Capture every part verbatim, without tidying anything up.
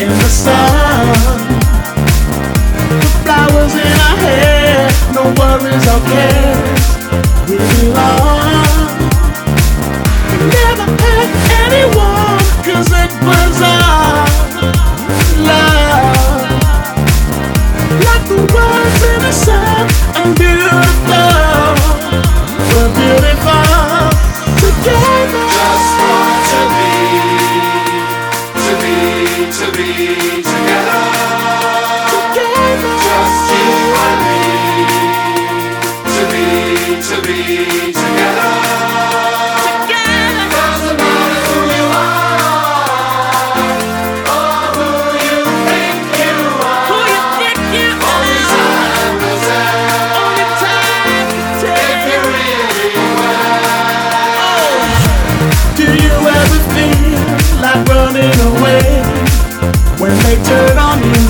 in the sun. The flowers in our hair, no worries or cares. We belong. Never hurt anyone, 'cause it was our love. Like the words in the sun, I'm beautiful. We're beautiful together. Just want to be, to be, to be together. Together. Just you and me. To be, to be together. Together. Doesn't matter who you are or who you think you are. Who you think you Only are? time will tell Only time can if you tell. really will. Do you ever feel like running away when they turn on you?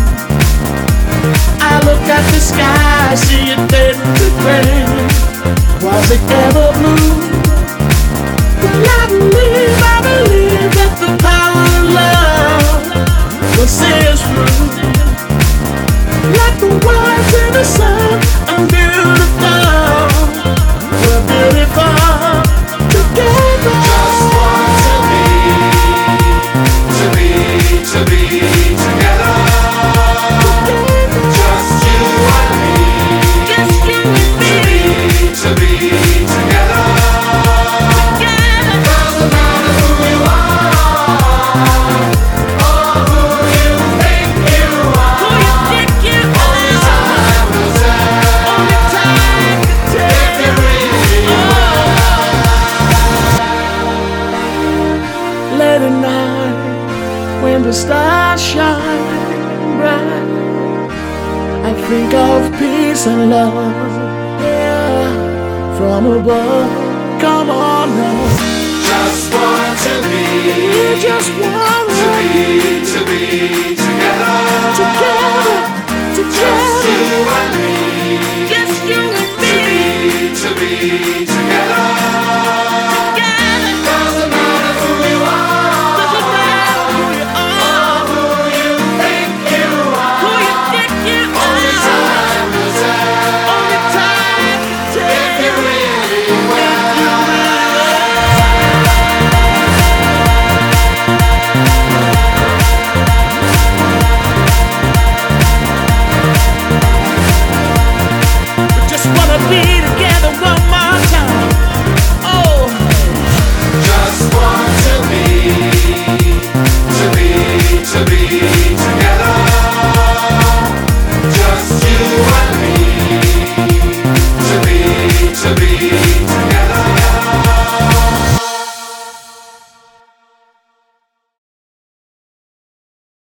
I look at the sky, see it fading to gray. Was it ever blue? Well, I believe, I believe that the power of love will see us through. Like the words in the sun, I'm beautiful. We're beautiful together. Just want to be, to be, to be together. Just you and me. Just you and To me be, to be together. together. Doesn't matter who you are or who you think you are. Who you think you Only are? time will tell Only time can if you tell. really Late at night, when the stars shine bright, I think of peace and love, yeah, from above. Come on now, just want to be, you just want to be, to be together. together, Just you together, and me. just you and To me be, to be together. together. Doesn't matter who you are Doesn't matter who you or are, who you think you who are. you think you Only are. time will tell Only time can if you tell. really will. We just wanna be together one more time. Oh, Just want to be, to be, to be together. Just you and me. To be, to be together.